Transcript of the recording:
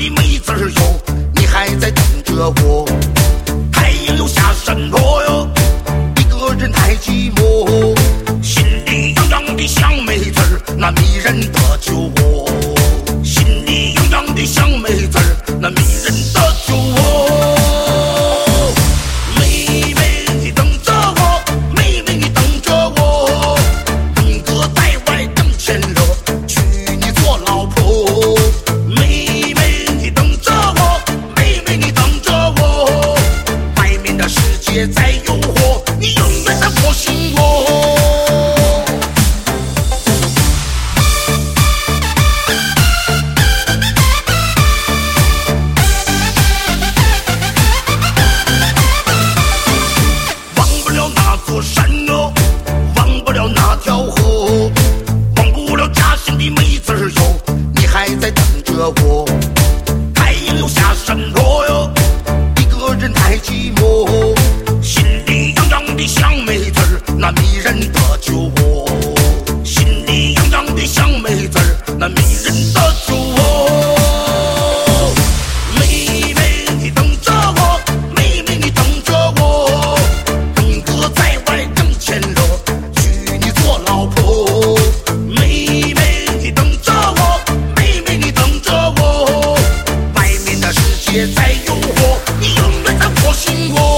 的妹子儿哟，你还在等着我？太阳又下山坡哟，一个人太寂寞，心里痒痒的小妹子儿，那迷人的酒窝，心里痒痒的小妹子儿，那迷人的酒窝。妹妹你等着我，妹妹你等着我，等哥在外挣钱了，娶你做老婆。妹妹你等着我，妹妹你等着我，外面的世界在诱惑，你永远在破心窝。忘不了那座山哟，忘不了那条河，忘不了家乡的妹子儿哟，你还在等着我？太阳又下山坡哟，一个人太寂寞，心里痒痒的小妹子儿，那迷人的酒窝，心里痒痒的小妹子儿，那迷人的酒窝。妹妹你等着我，妹妹你等着我，等哥在外挣钱了，娶你做老婆。妹妹你等着我，妹妹你等着我，外面的世界在诱惑，你永远在破心窝。